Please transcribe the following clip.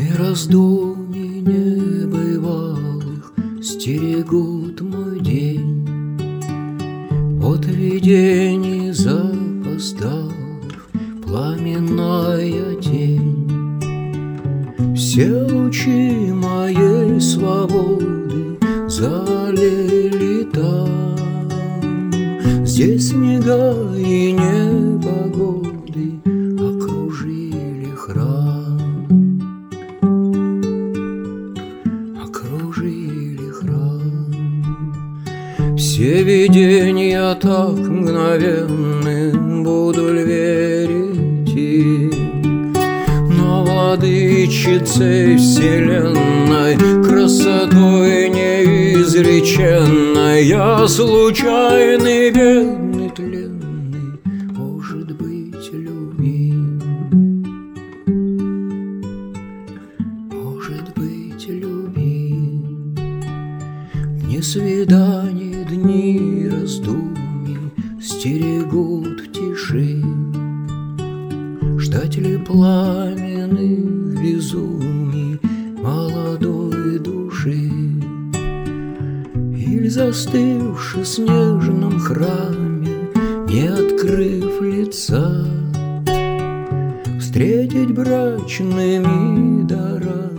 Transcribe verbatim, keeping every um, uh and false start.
Дни раздумий небывалых стерегут мой день от видений запоздалых, пламенная тень. Все лучи моей свободы залили там, здесь снега и непогоды окружили храм, окружили храм. Все видения так мгновенны, буду ли верить им, но владычицей вселенной, красотой неизреченной, я случайный, бедный, тленный, может быть, любим, может быть, любим. Дни свиданий, дни раздумий стерегут в тиши. Ждать ли пламенных безумий молодой души, или, застывши в снежном храме, не открыв лица, встретить брачными дарами